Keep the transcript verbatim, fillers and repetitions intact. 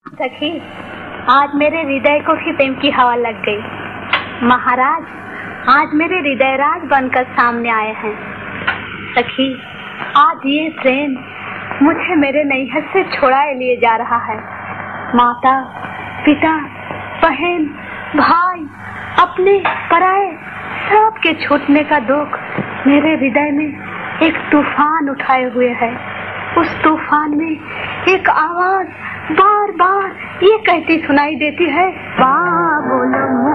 सखी, आज मेरे हृदय को भी प्रेम की हवा लग गई। महाराज आज मेरे हृदय राज बनकर सामने आए हैं। सखी, आज ये प्रेम मुझे मेरे नैहर से छुड़ाए लिए जा रहा है। माता, पिता, बहन, भाई, अपने पराए सब के छूटने का दुख मेरे हृदय में एक तूफान उठाए हुए है। उस तूफान में एक आवाज बार बार ये कहती सुनाई देती है, बाबुल